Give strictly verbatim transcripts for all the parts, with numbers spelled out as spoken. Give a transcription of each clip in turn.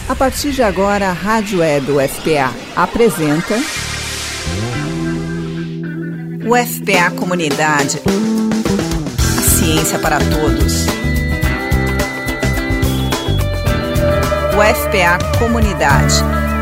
A partir de agora, a Rádio Web U F P A apresenta U F P A Comunidade. A ciência para todos. U F P A Comunidade.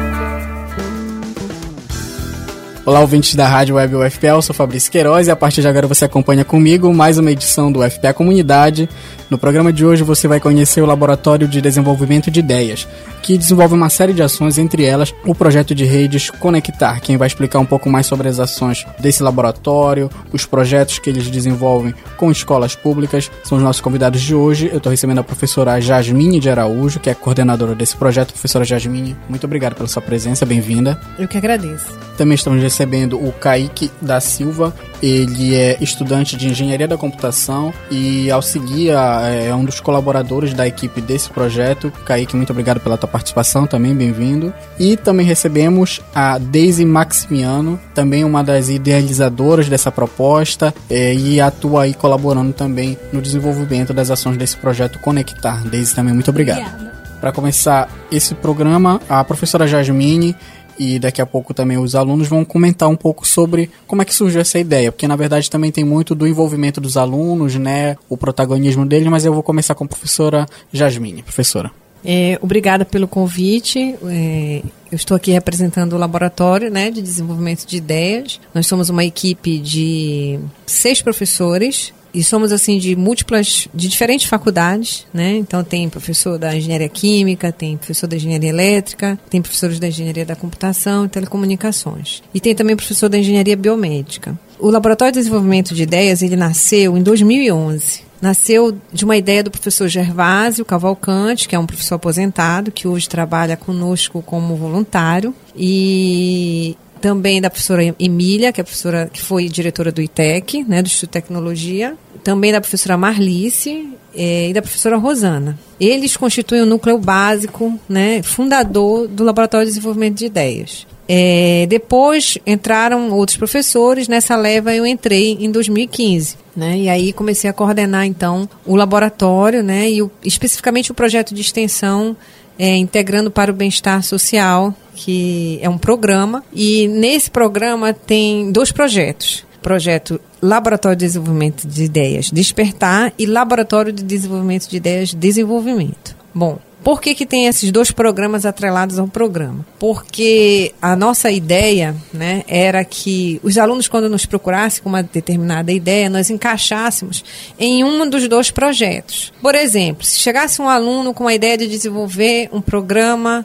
Olá, ouvintes da Rádio Web U F P A, eu sou Fabrício Queiroz e a partir de agora você acompanha comigo mais uma edição do U F P A Comunidade. No programa de hoje você vai conhecer o Laboratório de Desenvolvimento de Ideias, que desenvolve uma série de ações, entre elas o projeto de redes Conectar. Quem vai explicar um pouco mais sobre as ações desse laboratório, os projetos que eles desenvolvem com escolas públicas, são os nossos convidados de hoje. Eu estou recebendo a professora Jasmine de Araújo, que é a coordenadora desse projeto. Professora Jasmine, muito obrigado pela sua presença, bem-vinda. Eu que agradeço. Também estamos recebendo o Kaique da Silva, ele é estudante de Engenharia da Computação e auxilia, é um dos colaboradores da equipe desse projeto. Kaique, muito obrigado pela tua participação, também bem-vindo. E também recebemos a Deise Maximiano, também uma das idealizadoras dessa proposta é, e atua aí colaborando também no desenvolvimento das ações desse projeto Conectar. Deise, também muito obrigado. Para começar esse programa, a professora Jasmine e daqui a pouco também os alunos vão comentar um pouco sobre como é que surgiu essa ideia, porque na verdade também tem muito do envolvimento dos alunos, né, o protagonismo deles, mas eu vou começar com a professora Jasmine. Professora. É, obrigada pelo convite. É, eu estou aqui representando o Laboratório, né, de Desenvolvimento de Ideias. Nós somos uma equipe de seis professores e somos assim de múltiplas, de diferentes faculdades, né? Então tem professor da Engenharia Química, tem professor da Engenharia Elétrica, tem professores da Engenharia da Computação e Telecomunicações. E tem também professor da Engenharia Biomédica. O Laboratório de Desenvolvimento de Ideias, ele nasceu em dois mil e onze. Nasceu de uma ideia do professor Gervásio Cavalcante, que é um professor aposentado, que hoje trabalha conosco como voluntário, e também da professora Emília, que é a professora que foi diretora do I T E C, né, do Instituto de Tecnologia, também da professora Marlice é, e da professora Rosana. Eles constituem o núcleo básico, né, fundador do Laboratório de Desenvolvimento de Ideias. É, depois entraram outros professores, nessa leva eu entrei em dois mil e quinze. Né, e aí comecei a coordenar então o laboratório, né, e o, especificamente o projeto de extensão é, Integrando para o Bem-Estar Social, que é um programa, e nesse programa tem dois projetos. Projeto Laboratório de Desenvolvimento de Ideias Despertar e Laboratório de Desenvolvimento de Ideias Desenvolvimento. Bom, por que que tem esses dois programas atrelados ao programa? Porque a nossa ideia, né, era que os alunos, quando nos procurassem com uma determinada ideia, nós encaixássemos em um dos dois projetos. Por exemplo, se chegasse um aluno com a ideia de desenvolver um programa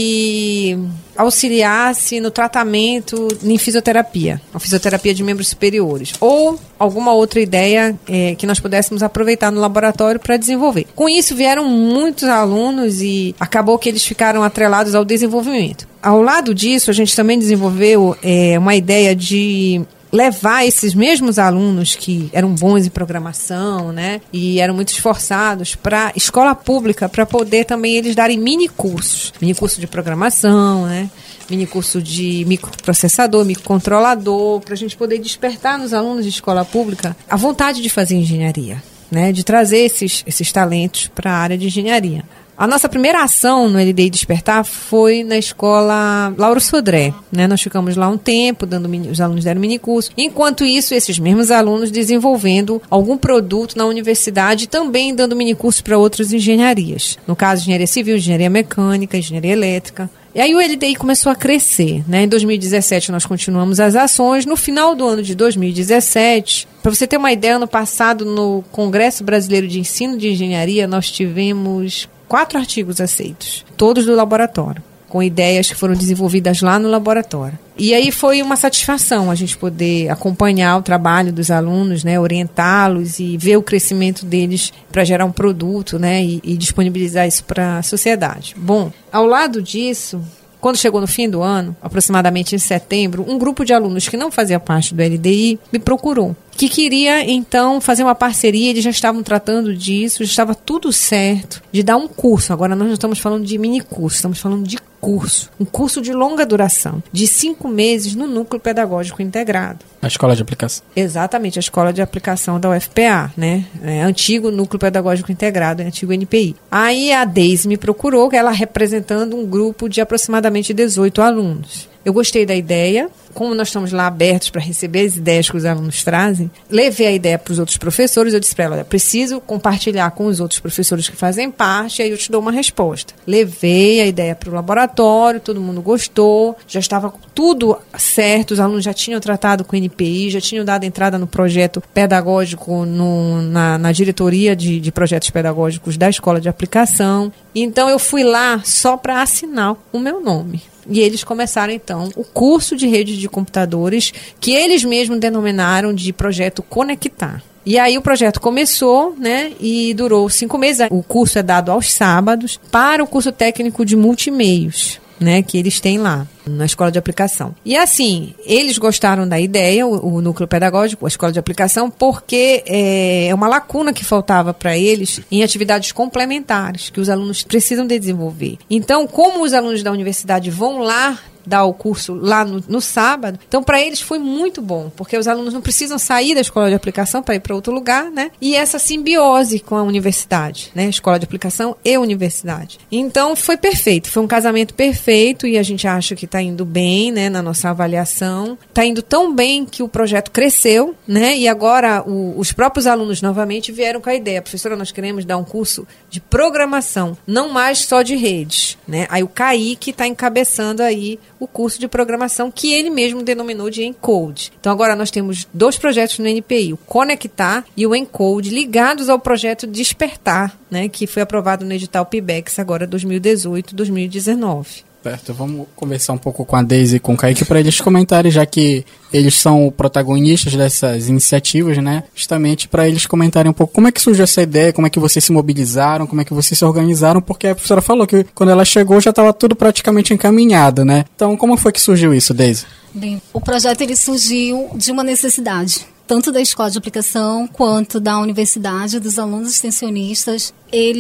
que auxiliasse no tratamento em fisioterapia, a fisioterapia de membros superiores, ou alguma outra ideia é, que nós pudéssemos aproveitar no laboratório para desenvolver. Com isso vieram muitos alunos e acabou que eles ficaram atrelados ao desenvolvimento. Ao lado disso, a gente também desenvolveu é, uma ideia de levar esses mesmos alunos que eram bons em programação, né, e eram muito esforçados para a escola pública, para poder também eles darem mini cursos, mini curso de programação, né, mini curso de microprocessador, microcontrolador, para a gente poder despertar nos alunos de escola pública a vontade de fazer engenharia, né, de trazer esses, esses talentos para a área de engenharia. A nossa primeira ação no L D I Despertar foi na escola Lauro Sodré, né? Nós ficamos lá um tempo, dando mini, os alunos deram minicurso. Enquanto isso, esses mesmos alunos desenvolvendo algum produto na universidade, também dando minicurso para outras engenharias. No caso, engenharia civil, engenharia mecânica, engenharia elétrica. E aí o L D I começou a crescer, né? Em dois mil e dezessete nós continuamos as ações. No final do ano de dois mil e dezessete, para você ter uma ideia, ano passado no Congresso Brasileiro de Ensino de Engenharia, nós tivemos quatro artigos aceitos, todos do laboratório, com ideias que foram desenvolvidas lá no laboratório. E aí foi uma satisfação a gente poder acompanhar o trabalho dos alunos, né, orientá-los e ver o crescimento deles para gerar um produto, né, e, e disponibilizar isso para a sociedade. Bom, ao lado disso, quando chegou no fim do ano, aproximadamente em setembro, um grupo de alunos que não fazia parte do L D I me procurou que queria, então, fazer uma parceria. Eles já estavam tratando disso, já estava tudo certo, de dar um curso. Agora nós não estamos falando de mini curso, estamos falando de curso. Um curso de longa duração, de cinco meses no Núcleo Pedagógico Integrado. A Escola de Aplicação. Exatamente, a Escola de Aplicação da U F P A, né? É, antigo Núcleo Pedagógico Integrado, antigo N P I. Aí a Deise me procurou, ela representando um grupo de aproximadamente dezoito alunos. Eu gostei da ideia, como nós estamos lá abertos para receber as ideias que os alunos trazem, levei a ideia para os outros professores, eu disse para ela, olha, preciso compartilhar com os outros professores que fazem parte, aí eu te dou uma resposta. Levei a ideia para o laboratório, todo mundo gostou, já estava tudo certo, os alunos já tinham tratado com o N P I, já tinham dado entrada no projeto pedagógico, no, na, na diretoria de, de projetos pedagógicos da Escola de Aplicação. Então eu fui lá só para assinar o meu nome. E eles começaram, então, o curso de redes de computadores, que eles mesmos denominaram de projeto Conectar. E aí o projeto começou, né, e durou cinco meses. O curso é dado aos sábados para o curso técnico de multimeios, né, que eles têm lá na Escola de Aplicação. E assim, eles gostaram da ideia, o, o núcleo pedagógico, a Escola de Aplicação, porque é, é uma lacuna que faltava para eles em atividades complementares que os alunos precisam de desenvolver. Então, como os alunos da universidade vão lá dar o curso lá no, no sábado, então para eles foi muito bom, porque os alunos não precisam sair da Escola de Aplicação para ir para outro lugar, né? E essa simbiose com a universidade, né? Escola de Aplicação e universidade. Então foi perfeito, foi um casamento perfeito e a gente acha que está indo bem, né? Na nossa avaliação, está indo tão bem que o projeto cresceu, né? E agora o, os próprios alunos novamente vieram com a ideia, professora, nós queremos dar um curso de programação, não mais só de redes, né? Aí o Kaique está encabeçando aí o curso de programação que ele mesmo denominou de Encode. Então agora nós temos dois projetos no N P I, o Conectar e o Encode, ligados ao projeto Despertar, né, que foi aprovado no edital P I B E X agora dois mil e dezoito, dois mil e dezenove. Certo, vamos conversar um pouco com a Deise e com o Kaique para eles comentarem, já que eles são protagonistas dessas iniciativas, né? Justamente para eles comentarem um pouco como é que surgiu essa ideia, como é que vocês se mobilizaram, como é que vocês se organizaram, porque a professora falou que quando ela chegou já estava tudo praticamente encaminhado, né? Então, como foi que surgiu isso, Deise? Bem, o projeto ele surgiu de uma necessidade, tanto da Escola de Aplicação quanto da universidade, dos alunos extensionistas.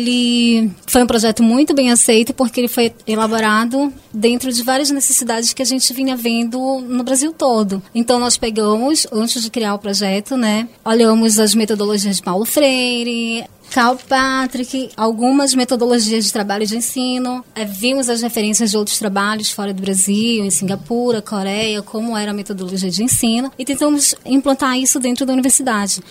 Ele foi um projeto muito bem aceito porque ele foi elaborado dentro de várias necessidades que a gente vinha vendo no Brasil todo. Então nós pegamos, antes de criar o projeto, né, olhamos as metodologias de Paulo Freire, Calpatrick, algumas metodologias de trabalho de ensino, é, vimos as referências de outros trabalhos fora do Brasil, em Singapura, Coreia, como era a metodologia de ensino, e tentamos implantar isso dentro da universidade.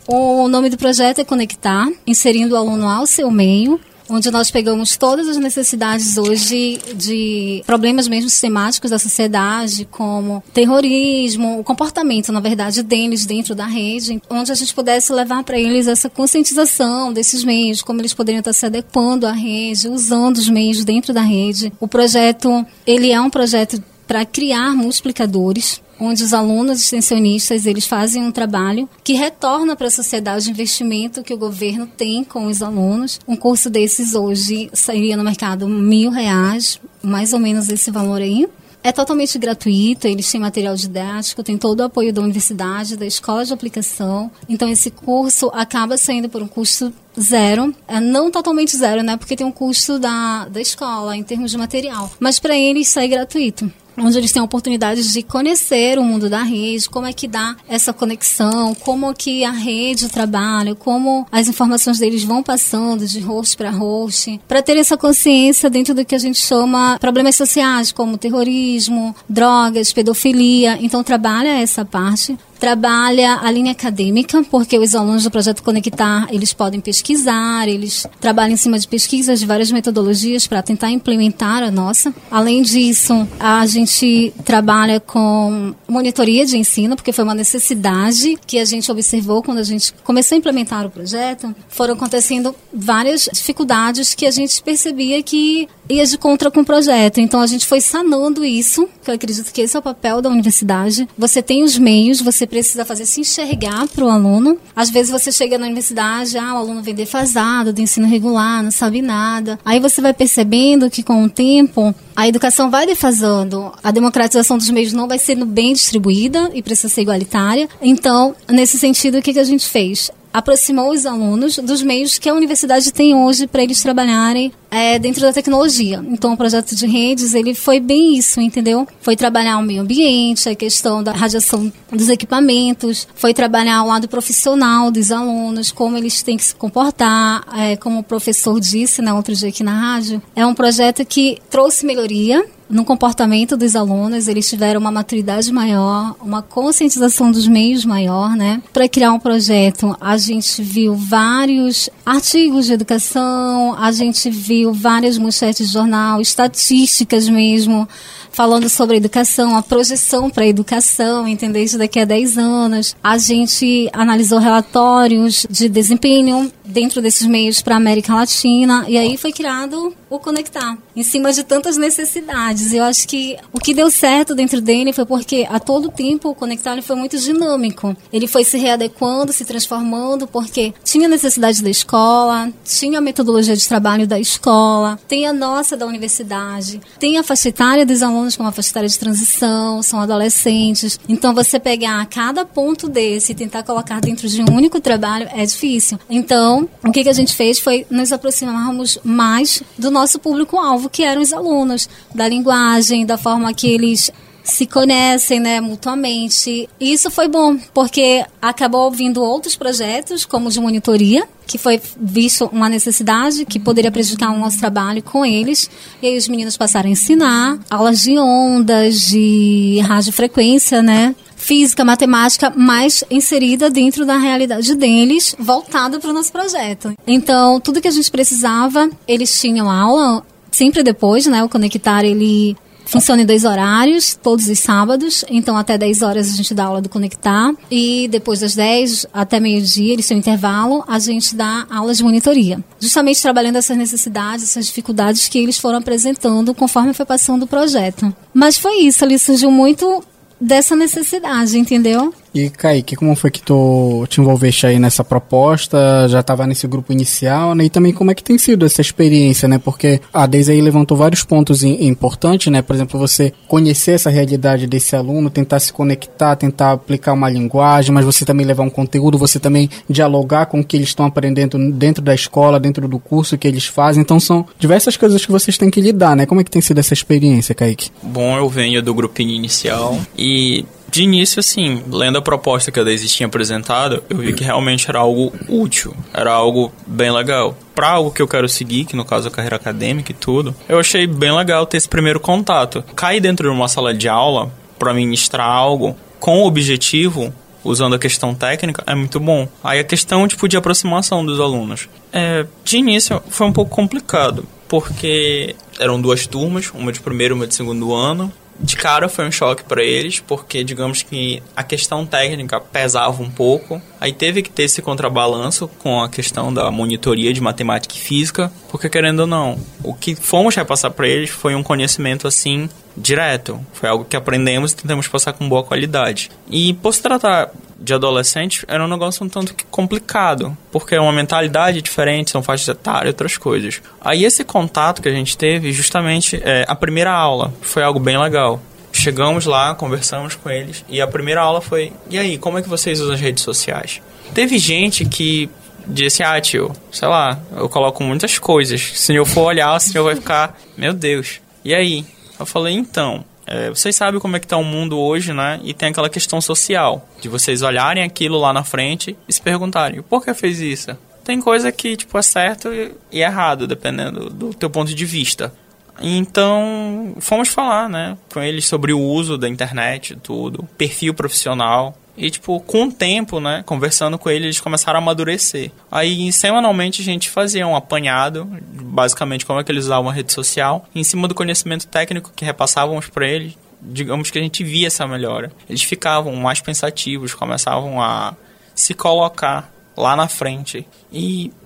O nome do projeto é Conectar, inserindo o aluno ao seu meio, onde nós pegamos todas as necessidades hoje de problemas mesmo sistemáticos da sociedade, como terrorismo, o comportamento, na verdade, deles dentro da rede, onde a gente pudesse levar para eles essa conscientização desses meios, como eles poderiam estar se adequando à rede, usando os meios dentro da rede. O projeto, ele é um projeto para criar multiplicadores, onde os alunos extensionistas eles fazem um trabalho que retorna para a sociedade o investimento que o governo tem com os alunos. Um curso desses hoje sairia no mercado mil reais, mais ou menos esse valor aí. É totalmente gratuito, eles têm material didático, tem todo o apoio da universidade, da Escola de Aplicação. Então esse curso acaba saindo por um custo zero, é não totalmente zero, né? Porque tem um custo da, da escola em termos de material. Mas para eles sai gratuito, onde eles têm a oportunidade de conhecer o mundo da rede, como é que dá essa conexão, como que a rede trabalha, como as informações deles vão passando de host para host, para ter essa consciência dentro do que a gente chama problemas sociais, como terrorismo, drogas, pedofilia. Então trabalha essa parte. Trabalha a linha acadêmica, porque os alunos do Projeto Conectar, eles podem pesquisar, eles trabalham em cima de pesquisas de várias metodologias para tentar implementar a nossa. Além disso, a gente trabalha com monitoria de ensino, porque foi uma necessidade que a gente observou quando a gente começou a implementar o projeto. Foram acontecendo várias dificuldades que a gente percebia que ia de contra com o projeto. Então a gente foi sanando isso, que eu acredito que esse é o papel da universidade. Você tem os meios, você precisa fazer se enxergar para o aluno. Às vezes você chega na universidade, ah, o aluno vem defasado do ensino regular, não sabe nada. Aí você vai percebendo que com o tempo a educação vai defasando, a democratização dos meios não vai sendo bem distribuída e precisa ser igualitária. Então, nesse sentido, o que, que a gente fez? Aproximou os alunos dos meios que a universidade tem hoje para eles trabalharem é, dentro da tecnologia. Então, o projeto de redes, ele foi bem isso, entendeu? Foi trabalhar o meio ambiente, a questão da radiação dos equipamentos, foi trabalhar o lado profissional dos alunos, como eles têm que se comportar, é, como o professor disse, né, outro dia aqui na rádio. É um projeto que trouxe melhoria no comportamento dos alunos, eles tiveram uma maturidade maior, uma conscientização dos meios maior, né? Para criar um projeto, a gente viu vários artigos de educação, a gente viu várias manchetes de jornal, estatísticas mesmo, falando sobre a educação, a projeção para a educação, entendeu? Isso daqui a dez anos. A gente analisou relatórios de desempenho dentro desses meios para a América Latina, e aí foi criado o Conectar, em cima de tantas necessidades. Eu acho que o que deu certo dentro dele foi porque a todo tempo o Conectar ele foi muito dinâmico. Ele foi se readequando, se transformando, porque tinha necessidade da escola, tinha a metodologia de trabalho da escola, tem a nossa da universidade, tem a faixa etária dos alunos como a faixa etária de transição, são adolescentes. Então você pegar cada ponto desse e tentar colocar dentro de um único trabalho é difícil. Então, o que, que a gente fez foi nos aproximarmos mais do nosso público-alvo, que eram os alunos, da linguagem, da forma que eles se conhecem, né, mutuamente. E isso foi bom, porque acabou vindo outros projetos, como o de monitoria, que foi visto uma necessidade que poderia prejudicar o nosso trabalho com eles. E aí os meninos passaram a ensinar aulas de ondas, de radiofrequência, né, física, matemática, mais inserida dentro da realidade deles, voltada para o nosso projeto. Então, tudo que a gente precisava, eles tinham aula, sempre depois, né, o Conectar, ele funciona em dois horários, todos os sábados. Então, até dez horas a gente dá aula do Conectar. E depois das dez até meio-dia, eles têm um intervalo, a gente dá aulas de monitoria. Justamente trabalhando essas necessidades, essas dificuldades que eles foram apresentando conforme foi passando o projeto. Mas foi isso, ali surgiu muito dessa necessidade, entendeu? E, Kaique, como foi que tu te envolveste aí nessa proposta? Já estava nesse grupo inicial, né? E também como é que tem sido essa experiência, né? Porque a Deise aí levantou vários pontos in- importantes, né? Por exemplo, você conhecer essa realidade desse aluno, tentar se conectar, tentar aplicar uma linguagem, mas você também levar um conteúdo, você também dialogar com o que eles estão aprendendo dentro da escola, dentro do curso que eles fazem. Então, são diversas coisas que vocês têm que lidar, né? Como é que tem sido essa experiência, Kaique? Bom, eu venho do grupinho inicial e... de início, assim, lendo a proposta que a Deise tinha apresentado, eu vi que realmente era algo útil, era algo bem legal. Para algo que eu quero seguir, que no caso é a carreira acadêmica e tudo, eu achei bem legal ter esse primeiro contato. Cair dentro de uma sala de aula para ministrar algo com o objetivo, usando a questão técnica, é muito bom. Aí a questão tipo, de aproximação dos alunos. É, de início foi um pouco complicado, porque eram duas turmas, uma de primeiro e uma de segundo ano. De cara foi um choque para eles, porque digamos que a questão técnica pesava um pouco. Aí teve que ter esse contrabalanço com a questão da monitoria de matemática e física, porque querendo ou não, o que fomos repassar para eles foi um conhecimento assim direto. Foi algo que aprendemos e tentamos passar com boa qualidade. E por se tratar de adolescentes, era um negócio um tanto que complicado, porque é uma mentalidade diferente, são faixas etárias e outras coisas. Aí esse contato que a gente teve, justamente, é, a primeira aula foi algo bem legal. Chegamos lá, conversamos com eles, e a primeira aula foi, e aí, como é que vocês usam as redes sociais? Teve gente que disse, ah, tio, sei lá, eu coloco muitas coisas, se eu for olhar, o senhor vai ficar, meu Deus, e aí? Eu falei, então... É, vocês sabem como é que tá o mundo hoje, né? E tem aquela questão social, de vocês olharem aquilo lá na frente e se perguntarem, por que fez isso? Tem coisa que, tipo, é certo e, e errado, dependendo do teu ponto de vista. Então, fomos falar, né, com eles sobre o uso da internet, tudo, perfil profissional. E, tipo, com o tempo, né, conversando com eles, eles começaram a amadurecer. Aí, semanalmente, a gente fazia um apanhado, basicamente como é que eles usavam a rede social, em cima do conhecimento técnico que repassávamos para eles, digamos que a gente via essa melhora. Eles ficavam mais pensativos, começavam a se colocar lá na frente. E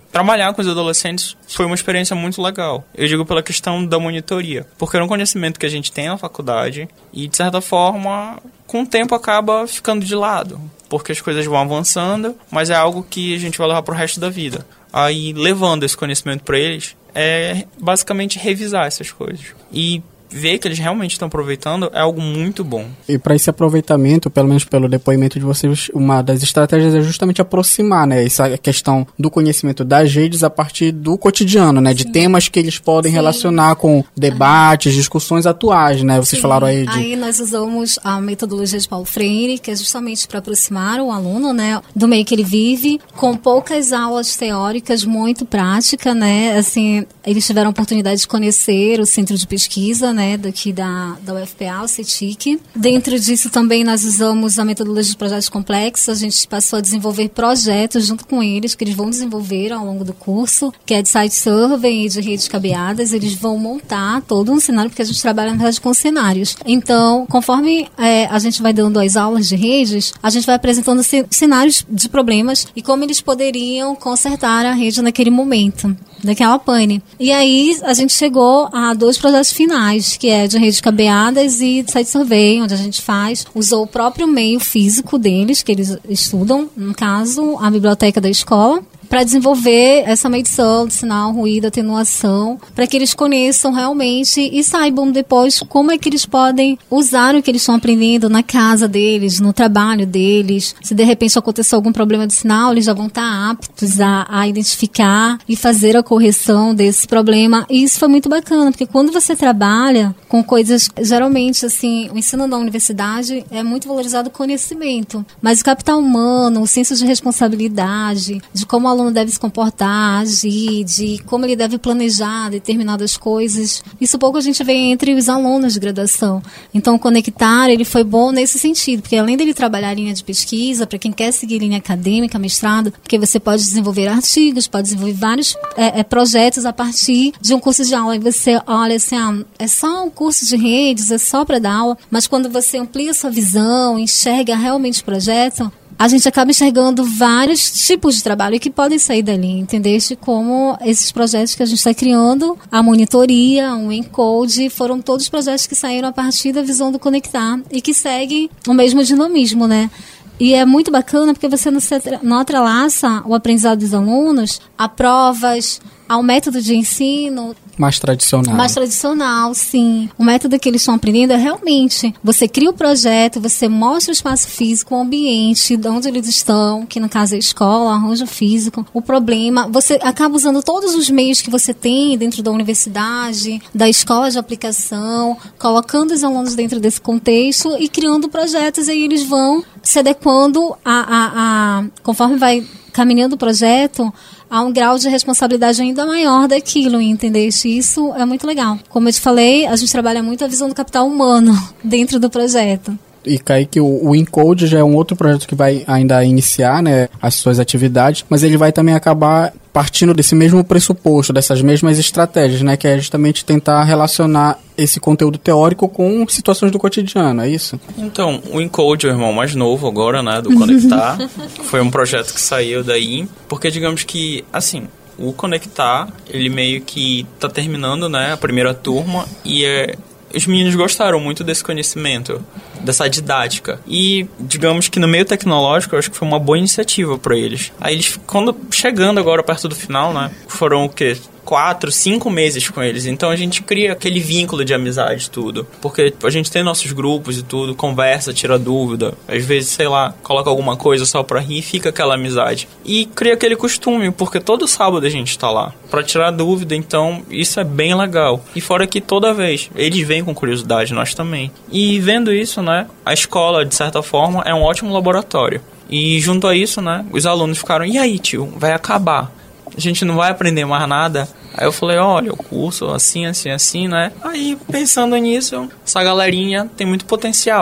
trabalhar com os adolescentes foi uma experiência muito legal. Eu digo pela questão da monitoria, porque era um conhecimento que a gente tem na faculdade e, de certa forma, com o tempo acaba ficando de lado, porque as coisas vão avançando, mas é algo que a gente vai levar pro resto da vida. Aí, levando esse conhecimento para eles, é basicamente revisar essas coisas. E ver que eles realmente estão aproveitando é algo muito bom. E para esse aproveitamento, pelo menos pelo depoimento de vocês, uma das estratégias é justamente aproximar, né, essa questão do conhecimento das redes a partir do cotidiano, né, de Sim. temas que eles podem Sim. relacionar com debates, ah. discussões atuais, né, vocês Sim. falaram aí de... Aí nós usamos a metodologia de Paulo Freire, que é justamente para aproximar o aluno, né, do meio que ele vive, com poucas aulas teóricas, muito prática, né, assim, eles tiveram a oportunidade de conhecer o centro de pesquisa, né, daqui da, da U F P A, o CETIC. Dentro disso também nós usamos a metodologia de projetos complexos, a gente passou a desenvolver projetos junto com eles, que eles vão desenvolver ao longo do curso, que é de site survey e de redes cabeadas, eles vão montar todo um cenário, porque a gente trabalha na verdade com cenários. Então, conforme é, a gente vai dando as aulas de redes, a gente vai apresentando cenários de problemas e como eles poderiam consertar a rede naquele momento, naquela pane. E aí a gente chegou a dois projetos finais, que é de redes cabeadas e de site survey, onde a gente faz, usou o próprio meio físico deles, que eles estudam, no caso, a biblioteca da escola, para desenvolver essa medição de sinal, ruído, atenuação, para que eles conheçam realmente e saibam depois como é que eles podem usar o que eles estão aprendendo na casa deles, no trabalho deles. Se de repente acontecer algum problema de sinal, eles já vão estar aptos a, a identificar e fazer a correção desse problema. E isso foi muito bacana, porque quando você trabalha com coisas, geralmente, assim, o ensino da universidade é muito valorizado o conhecimento, mas o capital humano, o senso de responsabilidade, de como o aluno deve se comportar, agir, de como ele deve planejar determinadas coisas. Isso pouco a gente vê entre os alunos de graduação. Então, o Conectar, ele foi bom nesse sentido, porque além dele trabalhar linha de pesquisa, para quem quer seguir linha acadêmica, mestrado, porque você pode desenvolver artigos, pode desenvolver vários é, é, projetos a partir de um curso de aula. E você olha assim, ah, é só um curso de redes, é só para dar aula, mas quando você amplia sua visão, enxerga realmente o projeto, a gente acaba enxergando vários tipos de trabalho que podem sair dali, entendeste? Como esses projetos que a gente está criando, a monitoria, o Encode, foram todos projetos que saíram a partir da visão do Conectar e que seguem o mesmo dinamismo, né? E é muito bacana porque você não, se, não atrelaça o aprendizado dos alunos a provas, ao método de ensino mais tradicional. Mais tradicional, sim. O método que eles estão aprendendo é realmente, você cria o projeto, você mostra o espaço físico, o ambiente, de onde eles estão, que no caso é a escola, arranjo físico, o problema, você acaba usando todos os meios que você tem dentro da universidade, da escola de aplicação, colocando os alunos dentro desse contexto e criando projetos, e aí eles vão se adequando a, a, a conforme vai caminhando o projeto, há um grau de responsabilidade ainda maior daquilo, entendeste? Isso é muito legal. Como eu te falei, a gente trabalha muito a visão do capital humano dentro do projeto. E, Kaique, o, o Encode já é um outro projeto que vai ainda iniciar, né, as suas atividades, mas ele vai também acabar partindo desse mesmo pressuposto, dessas mesmas estratégias, né, que é justamente tentar relacionar esse conteúdo teórico com situações do cotidiano, é isso? Então, o Encode é o irmão mais novo agora, né, do Conectar. Foi um projeto que saiu daí, porque digamos que, assim, o Conectar, ele meio que tá terminando, né, a primeira turma, e é... os meninos gostaram muito desse conhecimento, dessa didática. E, digamos que no meio tecnológico, eu acho que foi uma boa iniciativa para eles. Aí eles, quando chegando agora perto do final, né, foram o quê? Quatro, cinco meses com eles. Então a gente cria aquele vínculo de amizade e tudo. Porque a gente tem nossos grupos e tudo, conversa, tira dúvida. Às vezes, sei lá, coloca alguma coisa só pra rir e fica aquela amizade. E cria aquele costume, porque todo sábado a gente tá lá pra tirar dúvida. Então isso é bem legal. E fora que toda vez eles vêm com curiosidade, nós também. E vendo isso, né, a escola, de certa forma, é um ótimo laboratório. E junto a isso, né, os alunos ficaram, e aí, tio, vai acabar? A gente não vai aprender mais nada? Aí eu falei, olha, o curso assim, assim, assim, né? Aí, pensando nisso, essa galerinha tem muito potencial.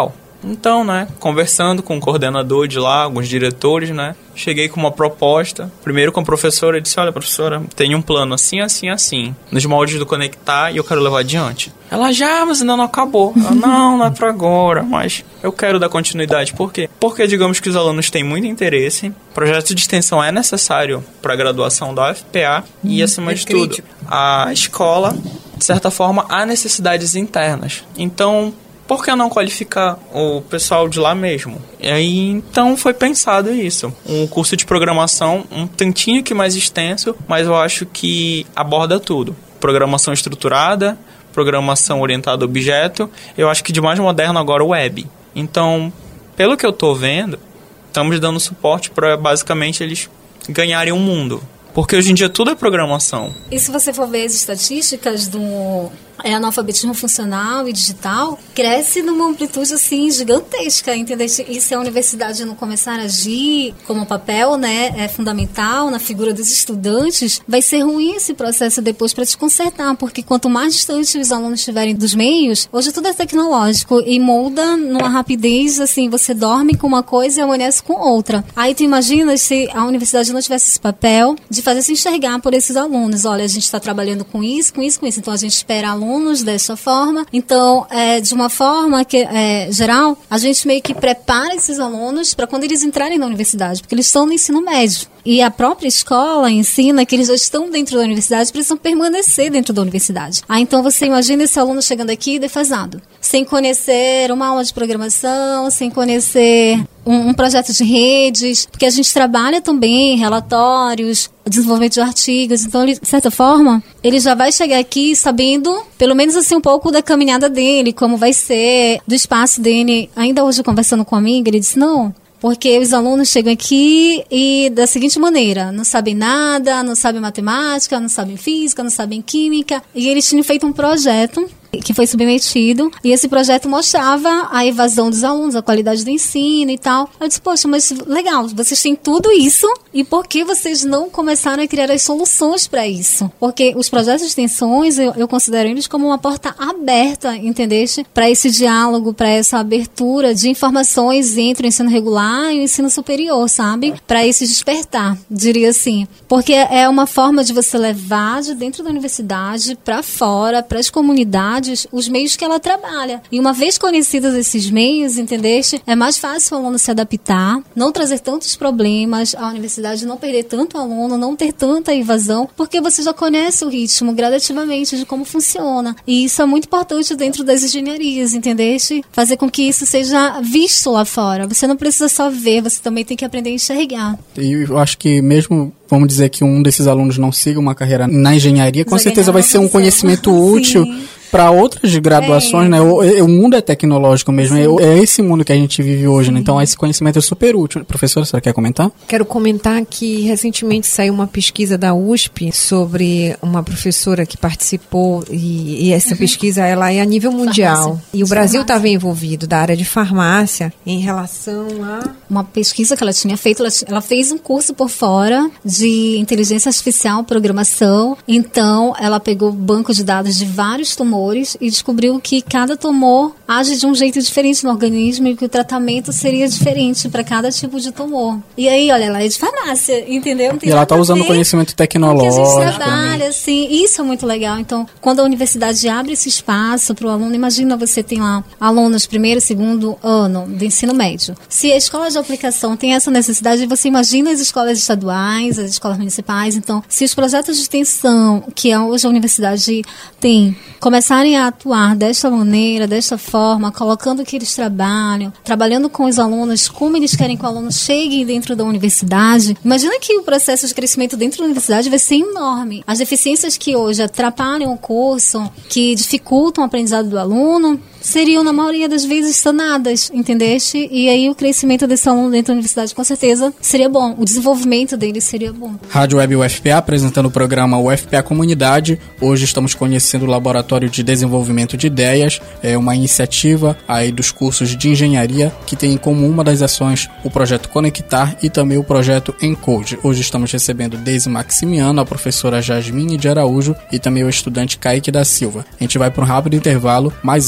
Então, né, conversando com o coordenador de lá, alguns diretores, né, cheguei com uma proposta, primeiro com a professora, eu disse, olha, professora, tem um plano assim, assim, assim, nos moldes do Conectar e eu quero levar adiante. Ela, já, mas ainda não acabou. Ela, não, não é pra agora, mas eu quero dar continuidade. Por quê? Porque, digamos que os alunos têm muito interesse, projeto de extensão é necessário para a graduação da U F P A hum, e, acima é de crítico. tudo, a escola, de certa forma, há necessidades internas. Então, por que não qualificar o pessoal de lá mesmo? E aí, então, foi pensado isso. Um curso de programação um tantinho que mais extenso, mas eu acho que aborda tudo. Programação estruturada, programação orientada a objeto, eu acho que de mais moderno agora o web. Então, pelo que eu estou vendo, estamos dando suporte para basicamente eles ganharem um mundo. Porque hoje em dia tudo é programação. E se você for ver as estatísticas do é, analfabetismo funcional e digital, cresce numa amplitude assim gigantesca, entendeu? E se a universidade não começar a agir como papel, né, é fundamental na figura dos estudantes, vai ser ruim esse processo depois para te consertar, porque quanto mais distante os alunos estiverem dos meios, hoje tudo é tecnológico e molda numa rapidez, assim, você dorme com uma coisa e amanhece com outra. Aí tu imagina se a universidade não tivesse esse papel de fazer se enxergar por esses alunos. Olha, a gente está trabalhando com isso, com isso, com isso. Então, a gente espera alunos dessa forma. Então, é, de uma forma que, é, geral, a gente meio que prepara esses alunos para quando eles entrarem na universidade, porque eles estão no ensino médio. E a própria escola ensina que eles já estão dentro da universidade, precisam permanecer dentro da universidade. Ah, então você imagina esse aluno chegando aqui defasado, sem conhecer uma aula de programação, sem conhecer um, um projeto de redes, porque a gente trabalha também relatórios, desenvolvimento de artigos, então, ele, de certa forma, ele já vai chegar aqui sabendo, pelo menos assim, um pouco da caminhada dele, como vai ser, do espaço dele. Ainda hoje, conversando com uma amiga, ele disse, não, porque os alunos chegam aqui e da seguinte maneira, não sabem nada, não sabem matemática, não sabem física, não sabem química, e eles tinham feito um projeto que foi submetido, e esse projeto mostrava a evasão dos alunos, a qualidade do ensino e tal. Eu disse, poxa, mas legal, vocês têm tudo isso, e por que vocês não começaram a criar as soluções para isso? Porque os projetos de extensões, eu, eu considero eles como uma porta aberta, entendeste? Para esse diálogo, para essa abertura de informações entre o ensino regular e o ensino superior, sabe? Para esse despertar, diria assim. Porque é uma forma de você levar de dentro da universidade para fora, para as comunidades, os meios que ela trabalha. E uma vez conhecidos esses meios, entendeste? É mais fácil o aluno se adaptar, não trazer tantos problemas, a universidade não perder tanto aluno, não ter tanta evasão, porque você já conhece o ritmo gradativamente de como funciona. E isso é muito importante dentro das engenharias, entendeste? Fazer com que isso seja visto lá fora. Você não precisa só ver, você também tem que aprender a enxergar. E eu acho que mesmo, vamos dizer que um desses alunos não siga uma carreira na engenharia, com certeza vai ser um conhecimento útil para outras graduações, é. né? O, o mundo é tecnológico mesmo, é, é esse mundo que a gente vive hoje, né? Então esse conhecimento é super útil. Professora, você quer comentar? Quero comentar que recentemente saiu uma pesquisa da U S P sobre uma professora que participou e, e essa uhum. pesquisa ela é a nível mundial. Farmácia. E o Brasil estava envolvido da área de farmácia em relação a... Uma pesquisa que ela tinha feito, ela, ela fez um curso por fora de inteligência artificial, programação. Então, ela pegou banco de dados de vários tumores e descobriu que cada tumor age de um jeito diferente no organismo e que o tratamento seria diferente para cada tipo de tumor. E aí, olha, ela é de farmácia, entendeu? Não tem e ela está usando conhecimento tecnológico. Que a gente trabalha, né? Assim, isso é muito legal. Então, quando a universidade abre esse espaço para o aluno, imagina você tem lá alunos primeiro, segundo ano do ensino médio. Se a escola de aplicação tem essa necessidade, você imagina as escolas estaduais, as escolas municipais. Então, se os projetos de extensão que hoje a universidade tem começarem a atuar desta maneira, desta forma, colocando o que eles trabalham, trabalhando com os alunos, como eles querem que o aluno chegue dentro da universidade, imagina que o processo de crescimento dentro da universidade vai ser enorme. As deficiências que hoje atrapalham o curso, que dificultam o aprendizado do aluno, seriam, na maioria das vezes, sanadas, entendeste? E aí o crescimento desse aluno dentro da universidade, com certeza, seria bom. O desenvolvimento dele seria bom. Rádio Web U F P A, apresentando o programa U F P A Comunidade. Hoje estamos conhecendo o Laboratório de Desenvolvimento de Ideias, é uma iniciativa aí dos cursos de engenharia que tem como uma das ações o projeto Conectar e também o projeto Encode. Hoje estamos recebendo Deise Maximiano, a professora Jasmine de Araújo e também o estudante Kaique da Silva. A gente vai para um rápido intervalo, mas antes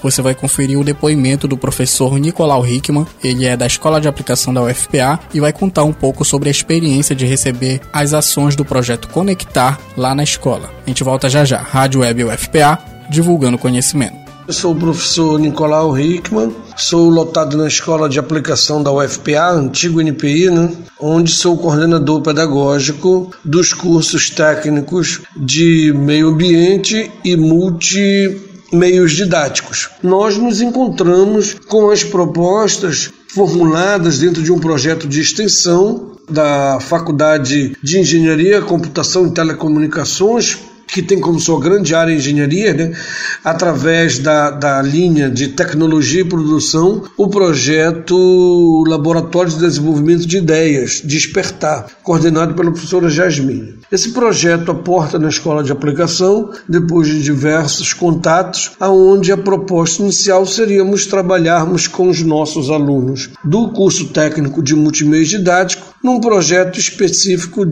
você vai conferir o depoimento do professor Nicolau Hickman. Ele é da Escola de Aplicação da U F P A e vai contar um pouco sobre a experiência de receber as ações do projeto Conectar lá na escola. A gente volta já já. Rádio Web U F P A, divulgando conhecimento. Eu sou o professor Nicolau Hickman, sou lotado na Escola de Aplicação da U F P A, antigo N P I, né? Onde sou coordenador pedagógico dos cursos técnicos de meio ambiente e multimeios didáticos. Nós nos encontramos com as propostas formuladas dentro de um projeto de extensão da Faculdade de Engenharia, Computação e Telecomunicações, que tem como sua grande área engenharia, né? Através da, da linha de tecnologia e produção, o projeto Laboratório de Desenvolvimento de Ideias, Despertar, coordenado pela professora Jasmine. Esse projeto aporta na Escola de Aplicação, depois de diversos contatos, aonde a proposta inicial seríamos trabalharmos com os nossos alunos do curso técnico de multimeios didático, num projeto específico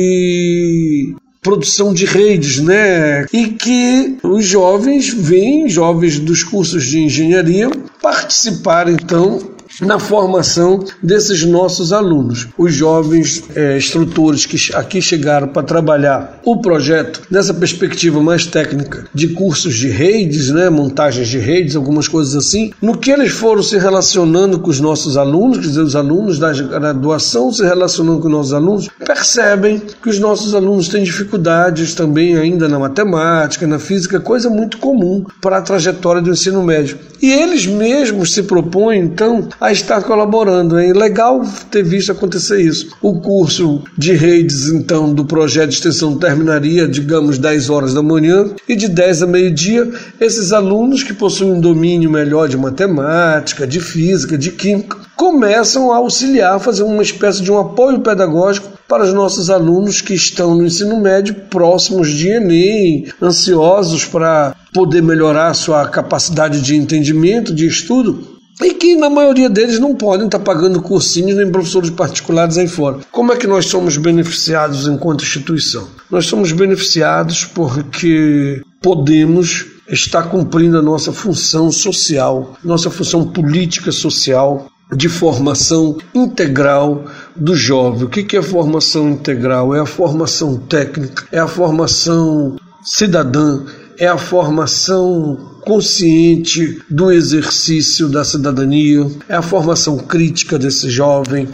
de produção de redes, né? E que os jovens vêm, jovens dos cursos de engenharia, participar então na formação desses nossos alunos. Os jovens é, instrutores que aqui chegaram para trabalhar o projeto nessa perspectiva mais técnica de cursos de redes, né, montagens de redes, algumas coisas assim, no que eles foram se relacionando com os nossos alunos, quer dizer, os alunos da graduação se relacionando com os nossos alunos, percebem que os nossos alunos têm dificuldades também ainda na matemática, na física, coisa muito comum para a trajetória do ensino médio. E eles mesmos se propõem, então, a estar colaborando. É legal ter visto acontecer isso. O curso de redes, então, do projeto de extensão terminaria, digamos, dez horas da manhã, e de dez a meio-dia, esses alunos que possuem um domínio melhor de matemática, de física, de química, começam a auxiliar, a fazer uma espécie de um apoio pedagógico para os nossos alunos que estão no ensino médio, próximos de Enem, ansiosos para poder melhorar sua capacidade de entendimento, de estudo, e que na maioria deles não podem estar pagando cursinhos nem professores particulares aí fora. Como é que nós somos beneficiados enquanto instituição? Nós somos beneficiados porque podemos estar cumprindo a nossa função social, nossa função política social, de formação integral do jovem. O que é formação integral? É a formação técnica, é a formação cidadã, é a formação consciente do exercício da cidadania, é a formação crítica desse jovem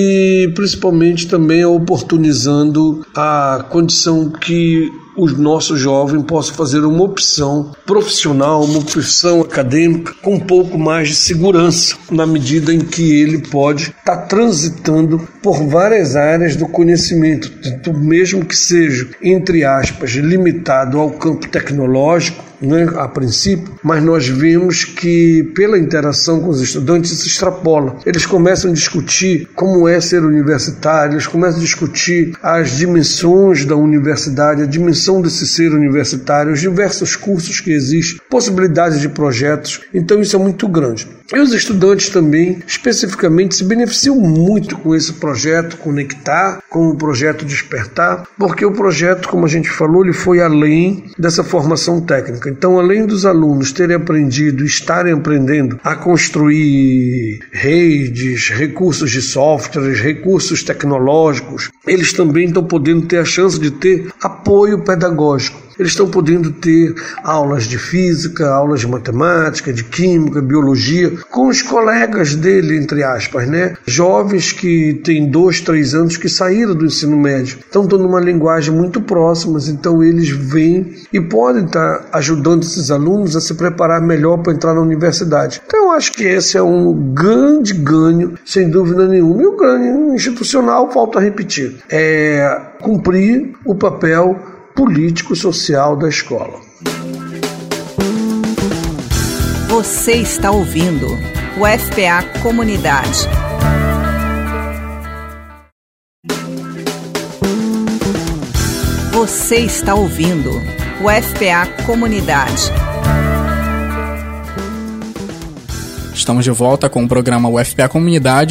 e principalmente também oportunizando a condição que o nosso jovem possa fazer uma opção profissional, uma opção acadêmica com um pouco mais de segurança, na medida em que ele pode estar transitando por várias áreas do conhecimento, mesmo que seja, entre aspas, limitado ao campo tecnológico, né, a princípio, mas nós vemos que pela interação com os estudantes isso extrapola. Eles começam a discutir como é ser universitário, eles começam a discutir as dimensões da universidade, a dimensão desse ser universitário, os diversos cursos que existem, possibilidades de projetos, então isso é muito grande. E os estudantes também, especificamente, se beneficiam muito com esse projeto Conectar, com o projeto Despertar, porque o projeto, como a gente falou, ele foi além dessa formação técnica. Então, além dos alunos terem aprendido, estarem aprendendo a construir redes, recursos de softwares, recursos tecnológicos, eles também estão podendo ter a chance de ter apoio pedagógico. Eles estão podendo ter aulas de física, aulas de matemática, de química, biologia, com os colegas dele, entre aspas, né? Jovens que têm dois, três anos que saíram do ensino médio. Então estão numa linguagem muito próxima, então eles vêm e podem estar ajudando esses alunos a se preparar melhor para entrar na universidade. Então eu acho que esse é um grande ganho, sem dúvida nenhuma. E o ganho institucional, falta repetir, é cumprir o papel político-social da escola. Você está ouvindo o F P A Comunidade. Você está ouvindo o F P A Comunidade. Estamos de volta com o programa U F P A Comunidade.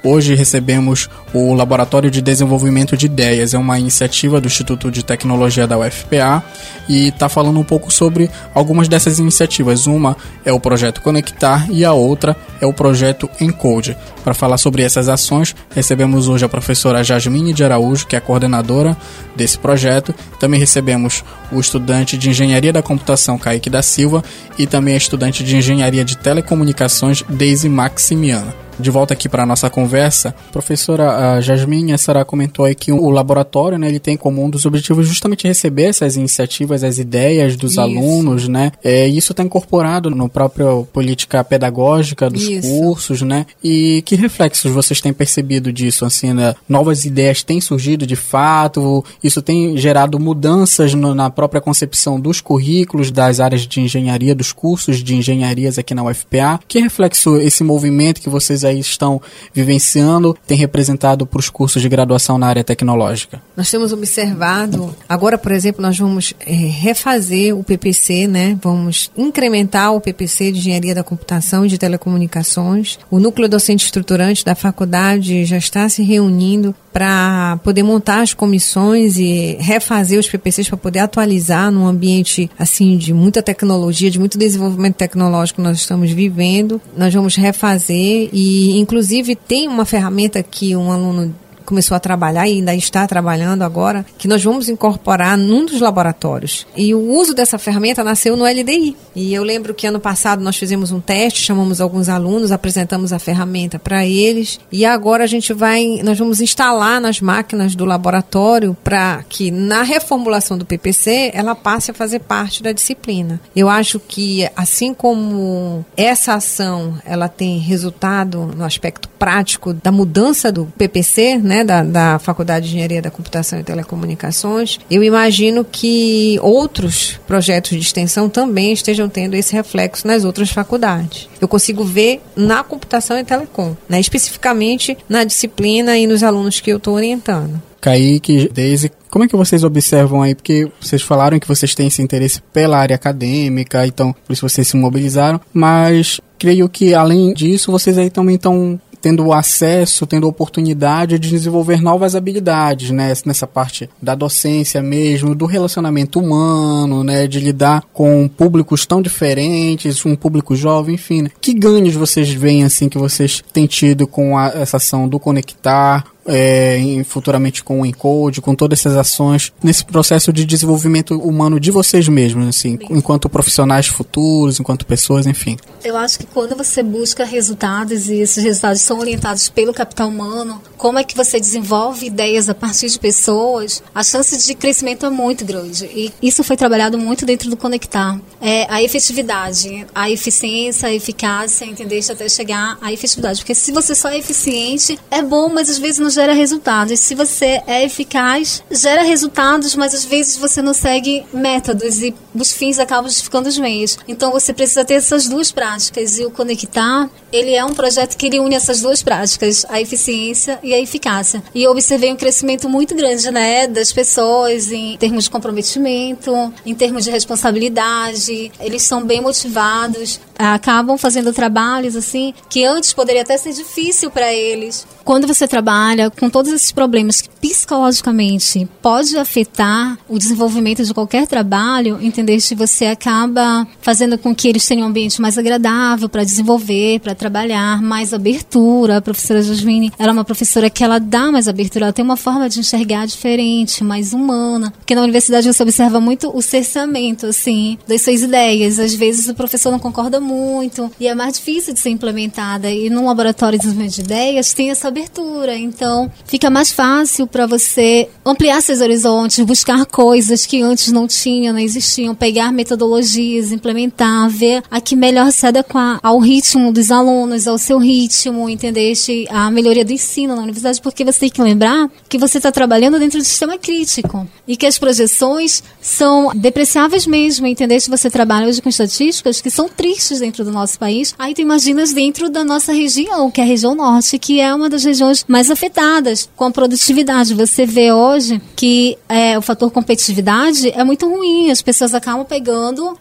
Hoje recebemos o Laboratório de Desenvolvimento de Ideias, é uma iniciativa do Instituto de Tecnologia da U F P A, e está falando um pouco sobre algumas dessas iniciativas. Uma é o projeto Conectar e a outra é o projeto Encode. Para falar sobre essas ações, recebemos hoje a professora Jasmine de Araújo, que é a coordenadora desse projeto. Também recebemos o estudante de Engenharia da Computação, Kaique da Silva, e também a estudante de Engenharia de Telecomunicações, Deise Maximiana. De volta aqui para a nossa conversa, professora Jasmine, a senhora comentou aí que o laboratório, né, ele tem como um dos objetivos justamente receber essas iniciativas, as ideias dos isso. alunos, né? É, isso está incorporado no próprio política pedagógica dos isso. cursos, né? E que reflexos vocês têm percebido disso? Assim, né? Novas ideias têm surgido de fato? Isso tem gerado mudanças no, na própria concepção dos currículos, das áreas de engenharia, dos cursos de engenharias aqui na U F P A? Que reflexo esse movimento que vocês aí estão vivenciando tem representado para os cursos de graduação na área tecnológica? Nós temos observado, agora, por exemplo, nós vamos é, refazer o P P C, né? Vamos incrementar o P P C de Engenharia da Computação e de Telecomunicações. O núcleo docente estruturante da faculdade já está se reunindo para poder montar as comissões e refazer os P P Cs para poder atualizar num ambiente assim de muita tecnologia, de muito desenvolvimento tecnológico que nós estamos vivendo. Nós vamos refazer e E, inclusive, tem uma ferramenta que um aluno começou a trabalhar e ainda está trabalhando agora, que nós vamos incorporar num dos laboratórios. E o uso dessa ferramenta nasceu no L D I. E eu lembro que ano passado nós fizemos um teste, chamamos alguns alunos, apresentamos a ferramenta para eles, e agora a gente vai, nós vamos instalar nas máquinas do laboratório para que na reformulação do P P C ela passe a fazer parte da disciplina. Eu acho que assim como essa ação ela tem resultado no aspecto prático da mudança do P P C, né, Da, da Faculdade de Engenharia da Computação e Telecomunicações, eu imagino que outros projetos de extensão também estejam tendo esse reflexo nas outras faculdades. Eu consigo ver na computação e telecom, né, especificamente na disciplina e nos alunos que eu estou orientando. Kaique, Deise, como é que vocês observam aí? Porque vocês falaram que vocês têm esse interesse pela área acadêmica, então por isso vocês se mobilizaram, mas creio que além disso vocês aí também estão tendo acesso, tendo oportunidade de desenvolver novas habilidades, né, nessa parte da docência mesmo, do relacionamento humano, né, de lidar com públicos tão diferentes, um público jovem, enfim, né? Que ganhos vocês veem, assim, que vocês têm tido com a, essa ação do Conectar, É, futuramente com o Encode, com todas essas ações, nesse processo de desenvolvimento humano de vocês mesmos, assim, enquanto profissionais futuros, enquanto pessoas, enfim? Eu acho que quando você busca resultados e esses resultados são orientados pelo capital humano, como é que você desenvolve ideias a partir de pessoas, a chance de crescimento é muito grande. E isso foi trabalhado muito dentro do Conectar. É, a efetividade, a eficiência, a eficácia, entender até chegar à efetividade. Porque se você só é eficiente, é bom, mas às vezes não gera resultados. Se você é eficaz, gera resultados, mas às vezes você não segue métodos e os fins acabam justificando os meios. Então você precisa ter essas duas práticas, e o Conectar, ele é um projeto que ele une essas duas práticas, a eficiência e a eficácia. E eu observei um crescimento muito grande, né, das pessoas em termos de comprometimento, em termos de responsabilidade. Eles são bem motivados, acabam fazendo trabalhos assim que antes poderia até ser difícil para eles. Quando você trabalha com todos esses problemas que psicologicamente pode afetar o desenvolvimento de qualquer trabalho, entender que você acaba fazendo com que eles tenham um ambiente mais agradável para desenvolver, para trabalhar, mais abertura. A professora Jasmine, ela é uma professora que ela dá mais abertura, ela tem uma forma de enxergar diferente, mais humana, porque na universidade você observa muito o cerceamento, assim, das suas ideias. Às vezes o professor não concorda muito e é mais difícil de ser implementada, e num laboratório de desenvolvimento de ideias tem essa abertura, então fica mais fácil para você ampliar seus horizontes, buscar coisas que antes não tinham, não existiam, pegar metodologias, implementar, ver a que melhor se adequar ao ritmo dos alunos, ao seu ritmo, entender a melhoria do ensino na universidade, porque você tem que lembrar que você está trabalhando dentro do sistema crítico e que as projeções são depreciáveis mesmo, entender que você trabalha hoje com estatísticas que são tristes dentro do nosso país. Aí tu imaginas dentro da nossa região, que é a região norte, que é uma das regiões mais afetadas com a produtividade. Você vê hoje que é, o fator competitividade é muito ruim, as pessoas acabam pegando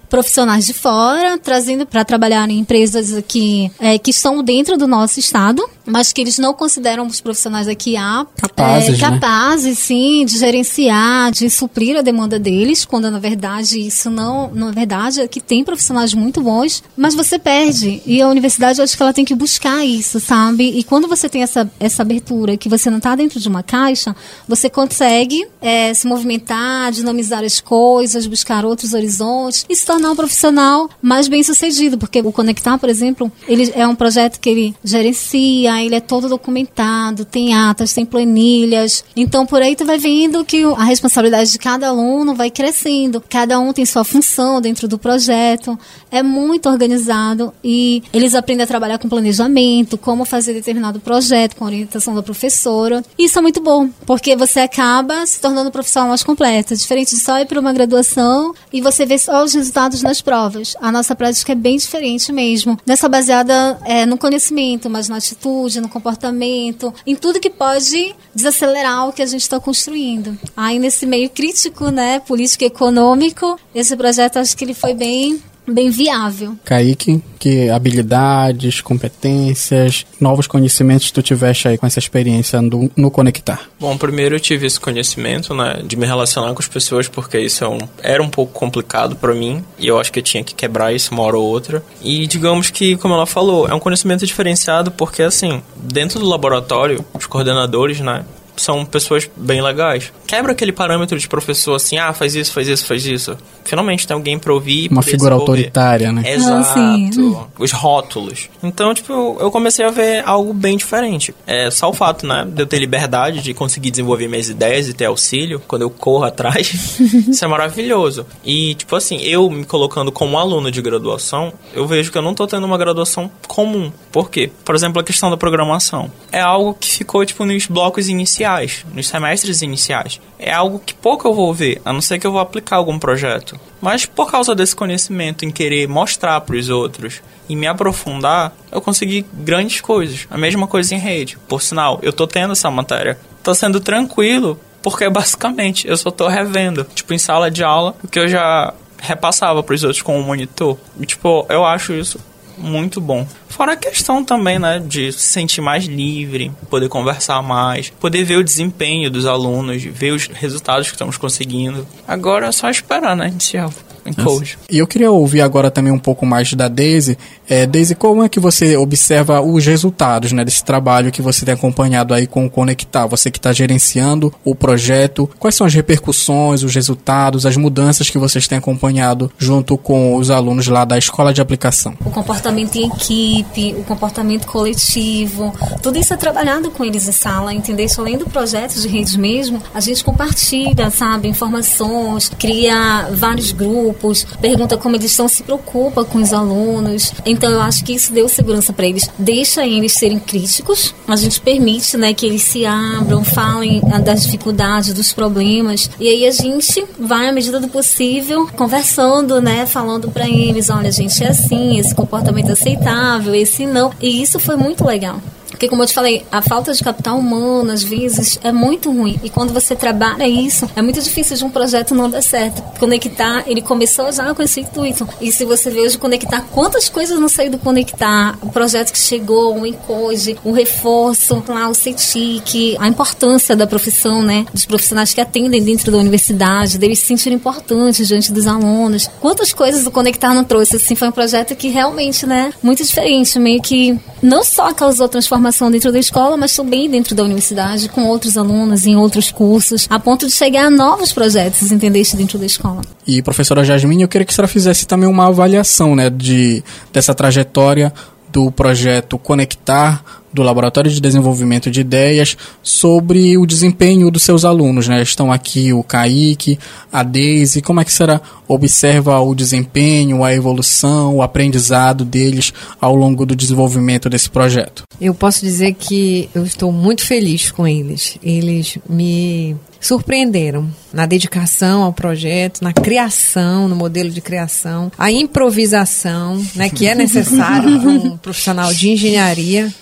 profissionais de fora, trazendo para trabalhar em empresas aqui é, que estão dentro do nosso estado, mas que eles não consideram os profissionais aqui aptos, capazes, é, capazes né? sim, de gerenciar, de suprir a demanda deles, quando na verdade isso não, na verdade é que tem profissionais muito bons, mas você perde. E a universidade, eu acho que ela tem que buscar isso, sabe? E quando você tem essa, essa abertura, que você não está dentro de uma caixa, você consegue é, se movimentar, dinamizar as coisas, buscar outros horizontes e se tornar um profissional mais bem sucedido, porque o Conectar, por exemplo, ele é um projeto que ele gerencia, ele é todo documentado, tem atas, tem planilhas, então por aí tu vai vendo que a responsabilidade de cada aluno vai crescendo, cada um tem sua função dentro do projeto, é muito organizado e eles aprendem a trabalhar com planejamento, como fazer determinado projeto com a orientação da professora. Isso é muito bom, porque você acaba se tornando um profissional mais completo, diferente de só ir para uma graduação e você vê só os resultados nas provas. A nossa prática é bem diferente mesmo, nessa baseada é, no conhecimento, mas na atitude, no comportamento, em tudo que pode desacelerar o que a gente está construindo. Aí nesse meio crítico, né, político e econômico, esse projeto acho que ele foi bem bem viável. Kaique, que habilidades, competências, novos conhecimentos tu tiveste aí com essa experiência no, no Conectar? Bom, primeiro eu tive esse conhecimento, né, de me relacionar com as pessoas, porque isso é um, era um pouco complicado pra mim, e eu acho que eu tinha que quebrar isso uma hora ou outra. E digamos que, como ela falou, é um conhecimento diferenciado, porque assim, dentro do laboratório, os coordenadores, né, são pessoas bem legais. Quebra aquele parâmetro de professor assim, ah, faz isso, faz isso, faz isso. Finalmente tem alguém pra ouvir. Uma figura autoritária, né? Exato. Ah, os rótulos. Então, tipo, eu comecei a ver algo bem diferente. É só o fato, né, de eu ter liberdade de conseguir desenvolver minhas ideias e ter auxílio quando eu corro atrás. Isso é maravilhoso. E, tipo assim, eu me colocando como aluno de graduação, eu vejo que eu não tô tendo uma graduação comum. Por quê? Por exemplo, a questão da programação. É algo que ficou, tipo, nos blocos iniciais, nos semestres iniciais. É algo que pouco eu vou ver, a não ser que eu vou aplicar algum projeto. Mas por causa desse conhecimento em querer mostrar para os outros e me aprofundar, eu consegui grandes coisas. A mesma coisa em rede. Por sinal, eu tô tendo essa matéria. Tô sendo tranquilo, porque basicamente eu só tô revendo. Tipo, em sala de aula, o que eu já repassava para os outros com o monitor. E, tipo, eu acho isso muito bom. Fora a questão também, né, de se sentir mais livre, poder conversar mais, poder ver o desempenho dos alunos, ver os resultados que estamos conseguindo. Agora é só esperar, né, iniciar em Code. E eu queria ouvir agora também um pouco mais da Daisy. É, Daisy, como é que você observa os resultados, né, desse trabalho que você tem acompanhado aí com o Conectar? Você que está gerenciando o projeto, quais são as repercussões, os resultados, as mudanças que vocês têm acompanhado junto com os alunos lá da Escola de Aplicação? O comportamento em equipe, o comportamento coletivo, tudo isso é trabalhado com eles em sala, entendeu? Além do projeto de rede mesmo, a gente compartilha, sabe, informações, cria vários grupos, pergunta como eles estão, se preocupa com os alunos. Então eu acho que isso deu segurança para eles, deixa eles serem críticos, a gente permite, né, que eles se abram, falem das dificuldades, dos problemas, e aí a gente vai, à medida do possível, conversando, né, falando para eles, olha, gente, é assim, esse comportamento é aceitável, esse não, e isso foi muito legal. Porque, como eu te falei, a falta de capital humano, às vezes, é muito ruim. E quando você trabalha isso, é muito difícil de um projeto não dar certo. Conectar, ele começou já com esse intuito. E se você vê hoje Conectar, quantas coisas não saíram do Conectar? O projeto que chegou, o Encode, o reforço, lá o CETIC, a importância da profissão, né? Dos profissionais que atendem dentro da universidade, deles se sentirem importantes diante dos alunos. Quantas coisas o Conectar não trouxe? Assim, foi um projeto que realmente, né? Muito diferente, meio que não só causou transformação dentro da escola, mas também dentro da universidade, com outros alunos em outros cursos, a ponto de chegar a novos projetos, entendeste, dentro da escola. E, professora Jasmine, eu queria que a senhora fizesse também uma avaliação, né, de, dessa trajetória do projeto Conectar, do Laboratório de Desenvolvimento de Ideias, sobre o desempenho dos seus alunos, né? Estão aqui o Kaique, a Daisy. Como é que a senhora observa o desempenho, a evolução, o aprendizado deles ao longo do desenvolvimento desse projeto? Eu posso dizer que eu estou muito feliz com eles. Eles me surpreenderam na dedicação ao projeto, na criação, no modelo de criação, a improvisação, né, que é necessário para um profissional de engenharia. Eu posso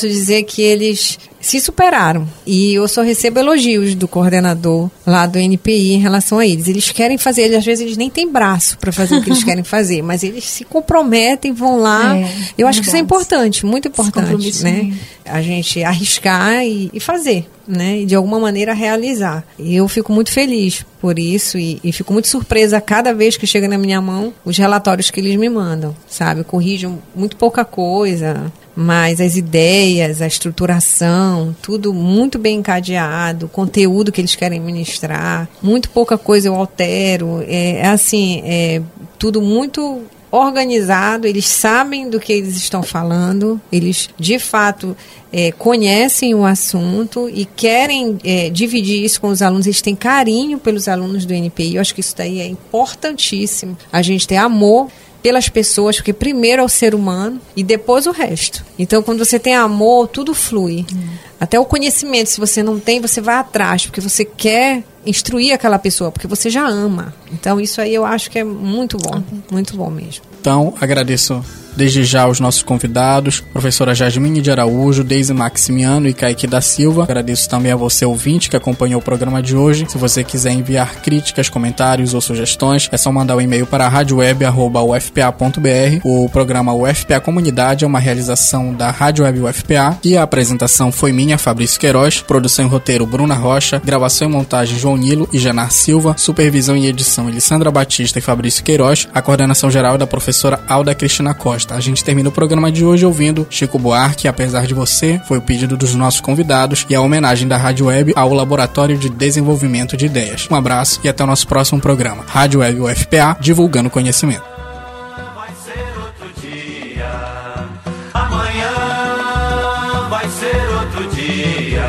posso dizer que eles se superaram. E eu só recebo elogios do coordenador lá do N P I em relação a eles. Eles querem fazer, eles, às vezes eles nem têm braço para fazer o que eles querem fazer, mas eles se comprometem, vão lá. É, eu acho que isso é importante, muito importante, né? A gente arriscar e, e fazer, né? E de alguma maneira realizar. E eu fico muito feliz por isso e, e fico muito surpresa a cada vez que chega na minha mão os relatórios que eles me mandam, sabe? Corrigem muito pouca coisa, mas as ideias, a estruturação, tudo muito bem encadeado, o conteúdo que eles querem ministrar, muito pouca coisa eu altero, é, é assim, é tudo muito organizado, eles sabem do que eles estão falando, eles de fato é, conhecem o assunto e querem é, dividir isso com os alunos, eles têm carinho pelos alunos do N P I, eu acho que isso daí é importantíssimo, a gente ter amor pelas pessoas, porque primeiro é o ser humano e depois o resto. Então, quando você tem amor, tudo flui. Hum. Até o conhecimento, se você não tem, você vai atrás, porque você quer instruir aquela pessoa, porque você já ama. Então, isso aí eu acho que é muito bom, uhum. muito bom mesmo. Então, agradeço desde já os nossos convidados, professora Jasmine de Araújo, Deise Maximiano e Kaique da Silva. Agradeço também a você, ouvinte, que acompanhou o programa de hoje. Se você quiser enviar críticas, comentários ou sugestões, é só mandar um e-mail para rádio web arroba u f p a ponto b r. O programa U F P A Comunidade é uma realização da Rádio Web U F P A e a apresentação foi minha, Fabrício Queiroz, produção e roteiro Bruna Rocha, gravação e montagem João Nilo e Genar Silva, supervisão e edição Elisandra Batista e Fabrício Queiroz, a coordenação geral é da professora Alda Cristina Costa. A gente termina o programa de hoje ouvindo Chico Buarque, Apesar de Você, foi o pedido dos nossos convidados e a homenagem da Rádio Web ao Laboratório de Desenvolvimento de Ideias. Um abraço e até o nosso próximo programa. Rádio Web U F P A, divulgando conhecimento. Vai ser outro dia, amanhã vai ser outro dia.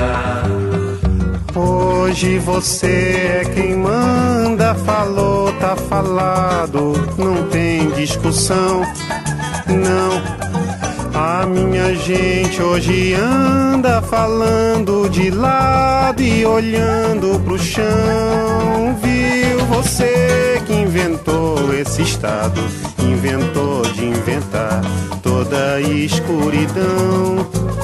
Hoje você é quem manda, falou, tá falado, não tem discussão. Não, a minha gente hoje anda falando de lado e olhando pro chão. Viu você que inventou esse estado, inventou de inventar toda a escuridão.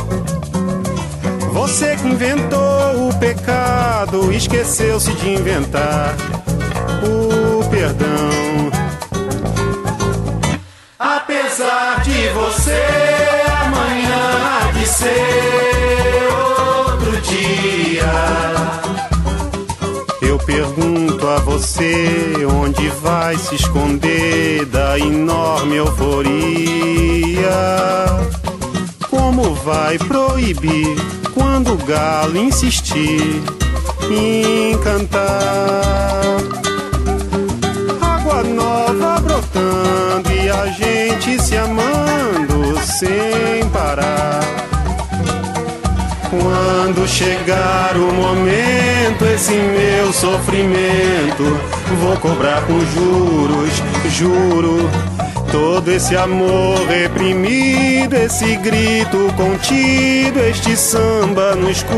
Você que inventou o pecado, esqueceu-se de inventar o perdão. Apesar de você, amanhã há de ser outro dia. Eu pergunto a você, onde vai se esconder da enorme euforia? Como vai proibir quando o galo insistir em cantar? Água nova brotando e a gente se amando sem parar. Quando chegar o momento, esse meu sofrimento vou cobrar com juros, juro. Todo esse amor reprimido, esse grito contido, este samba no escuro.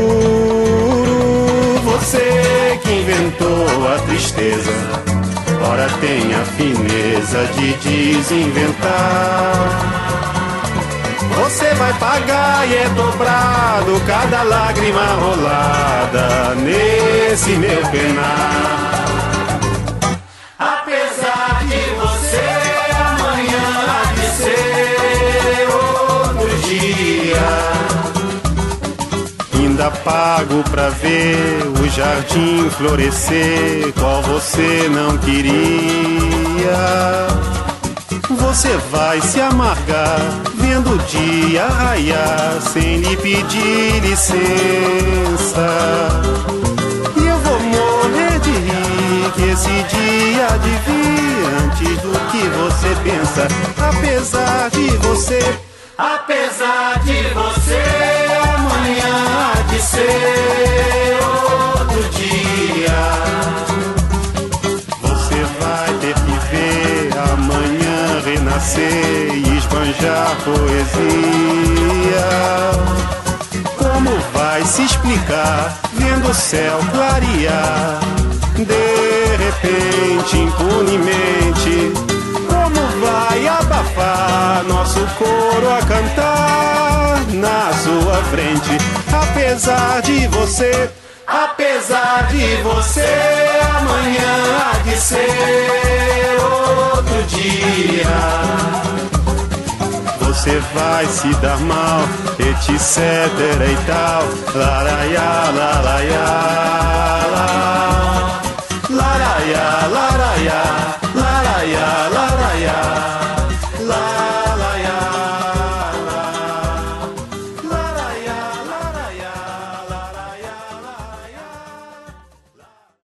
Você que inventou a tristeza, ora tem a fineza de desinventar. Você vai pagar e é dobrado cada lágrima rolada nesse meu penar. Apesar de você, amanhã há de ser outro dia. Ainda pago pra ver o jardim florescer, qual você não queria. Você vai se amargar vendo o dia raiar sem lhe pedir licença. E eu vou morrer de rir que esse dia há de vir antes do que você pensa. Apesar de você, apesar de você, amanhã há de ser outro dia. Você vai ter que ver amanhã renascer e esbanjar poesia. Como vai se explicar vendo o céu clarear de repente, impunemente? Como vai abafar nosso coro a cantar na sua frente. Apesar de você, apesar de você, amanhã há de ser outro dia. Você vai se dar mal, etc e tal. Laraiá, laraiá, laraiá, laraiá, laraiá.